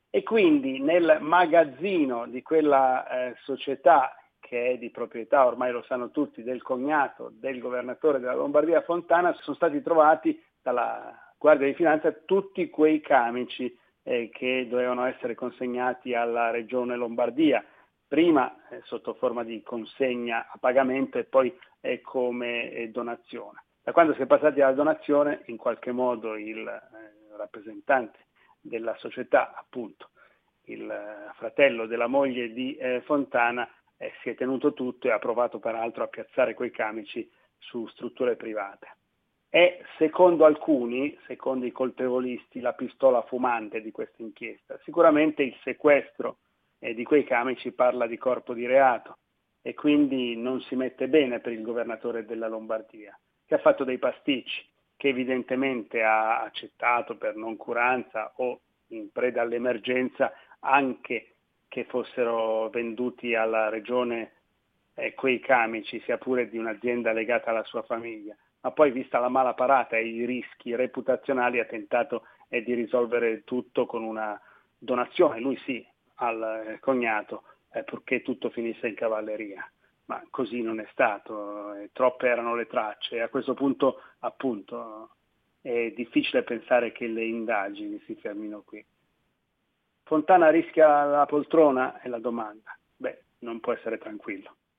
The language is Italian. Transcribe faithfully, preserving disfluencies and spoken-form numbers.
e quindi nel magazzino di quella eh, società che è di proprietà, ormai lo sanno tutti, del cognato del governatore della Lombardia Fontana, sono stati trovati dalla Guardia di Finanza tutti quei camici eh, che dovevano essere consegnati alla Regione Lombardia, prima eh, sotto forma di consegna a pagamento e poi eh, come eh, donazione. Da quando si è passati alla donazione, in qualche modo il eh, rappresentante della società, appunto, il eh, fratello della moglie di eh, Fontana, eh, si è tenuto tutto e ha provato peraltro a piazzare quei camici su strutture private. È, secondo alcuni, secondo i colpevolisti, la pistola fumante di questa inchiesta. Sicuramente il sequestro eh, di quei camici parla di corpo di reato e quindi non si mette bene per il governatore della Lombardia, che ha fatto dei pasticci, che evidentemente ha accettato per noncuranza o in preda all'emergenza anche che fossero venduti alla regione eh, quei camici, sia pure di un'azienda legata alla sua famiglia, ma poi vista la mala parata e i rischi reputazionali ha tentato eh, di risolvere tutto con una donazione, lui sì, al eh, cognato, eh, purché tutto finisse in cavalleria. Ma così non è stato, eh, troppe erano le tracce e a questo punto appunto è difficile pensare che le indagini si fermino qui. Fontana rischia la poltrona? È la domanda. Beh, non può essere tranquillo.